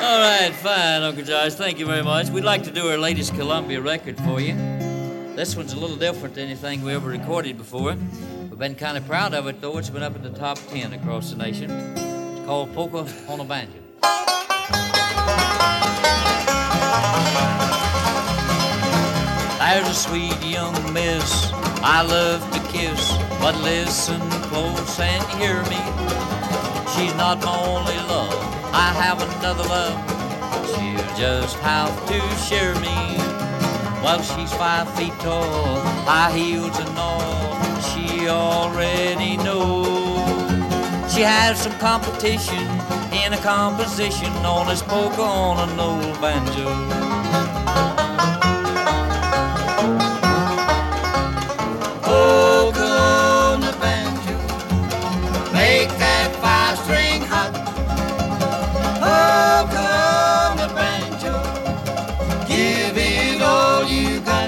All right, fine, Uncle Josh. Thank you very much. We'd like to do our latest Columbia record for you. This one's a little different than anything we ever recorded before. We've been kind of proud of it, though. It's been up in the top 10 across the nation. It's called Polka on a Banjo. There's a sweet young miss I love to kiss, but listen close and hear me. She's not my only love, I have another love. She'll just have to share me. Well, she's 5 feet tall, high heels and all, she already knows. She has some competition in a composition known as polka on an old banjo. Polka on the banjo, make that 5-string hot. Polka on the banjo, give it all you got.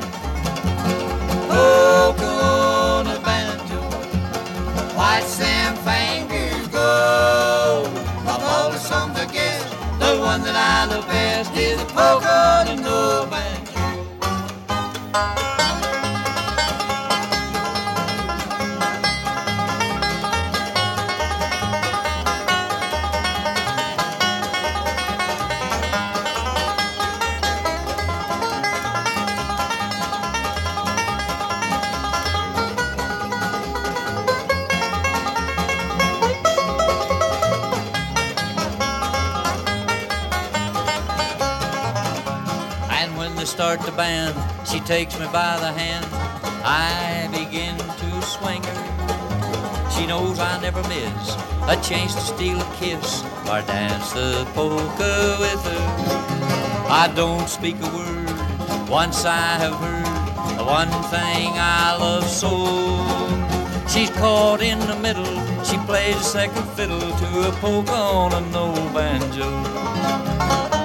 Polka on the banjo, watch them fingers go. Of all the songs I guess, the one that I love best is the polka on the old banjo. Start the band, she takes me by the hand, I begin to swing her. She knows I never miss a chance to steal a kiss or dance the polka with her. I don't speak a word once I have heard the one thing I love so. She's caught in the middle, she plays a second fiddle to a polka on an old banjo.